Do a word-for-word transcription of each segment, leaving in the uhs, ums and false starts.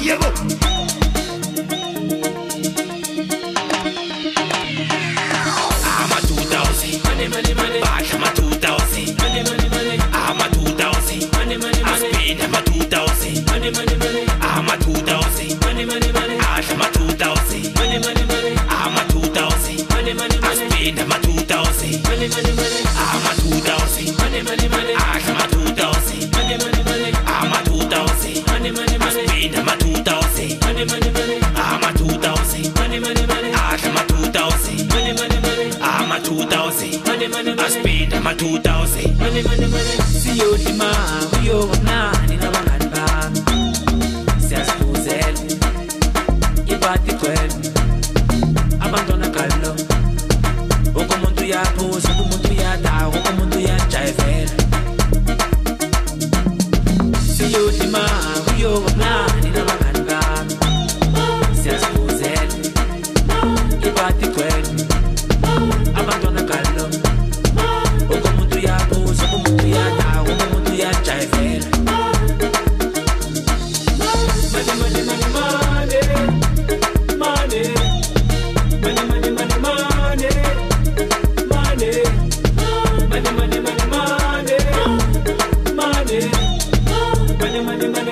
yebo. Ama two thousand, money money money. Back ama two thousand, money money money. Ama two thousand, money money money. Spend ama two thousand, money money money. Ama two thousand, money money money. Ash ama two thousand, money money money. Ama two thousand, money money money. Spend ama two thousand, money money money. Ama two thousand, money money money. Ash ama two thousand, money money money. Ama two thousand, money money money. Spend ama two thousand, money money money. Ama two thousand, money money money. Ash ama two thousand, money money money. Ama two thousand, money money money. Spend ama two thousand, money money money. Siyodima uyobonani nabangani bami siyasibuzela ibati kwela abantwana kalo wonke umuntu uyaphuza wonke umuntu uyadawa wonke umuntu uyajayivela siyodima uyobonani nabangani bami siyasibuzela ibati kwela abantwana kalo wonke umuntu uyaphuza wonke umuntu uyadawa wonke umuntu uyajayivela money money money money money money money money money money money money money money money money money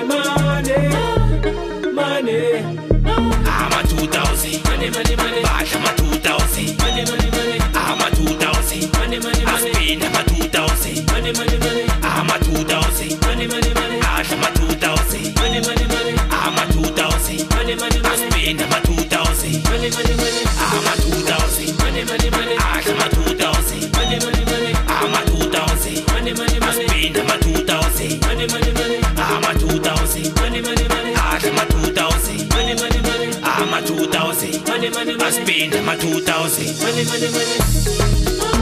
money ama two thousand, money money money. Back ama two thousand, money money money ama two thousand, money money money spend ama two thousand, money money money ama two thousand, money money money ash ama two thousand, money money money ama two thousand, money money money spend ama two thousand, money money money ama two thousand, money money money ash ama two thousand, money money money ama two thousand, money money money spend ama two thousand, money money money ama two thousand, money money money ash ama two thousand, money money money ama two thousand, money money money spend ama two thousand. money money money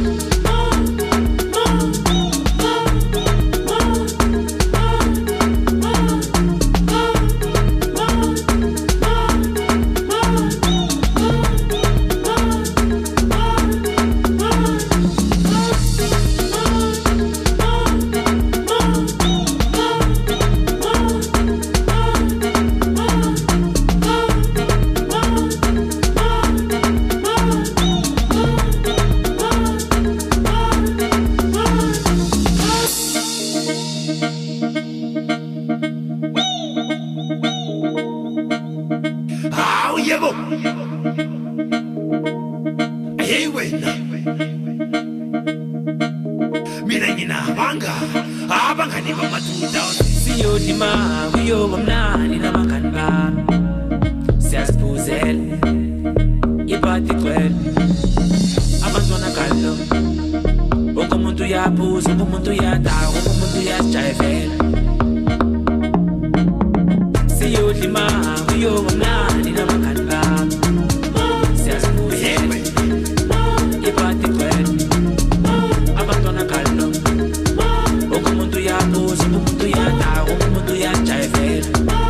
Aw yebo. Hey wena. Mina nginabanga abangani bama two thousand. siyodima uyobonani nabangani bami siyasibuzela ibati kwela abantwana kalo wonke umuntu uyaphuza wonke umuntu uyadawa wonke umuntu uyajayivela siyodima uyobonani nabangani bami siyasibuzela ibati kwela abantwana kalo wonke umuntu uyaphuza wonke umuntu uyadawa wonke umuntu uyajayivela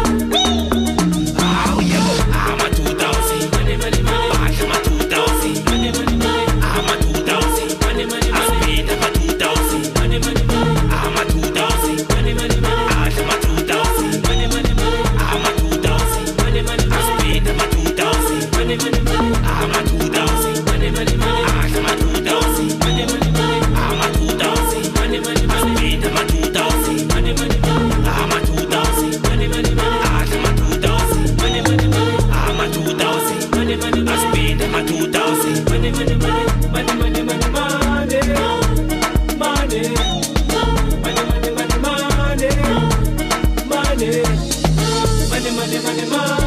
Aw yebo. Ama two thousand, money money money back ama two thousand, money money money ama two thousand, money money money spend ama two thousand, money money money ama two thousand, money money money ash ama two thousand, money money money ama two thousand, money money money spend ama two thousand, money money money ama two thousand, money money money ash ama two thousand, money money money ama two thousand, money money money spend ama two thousand, money money money ama two thousand, money money money ash ama two thousand, money money money ama two thousand, money money money spend ama two thousand. money money money money money money money money money money money money money money money money money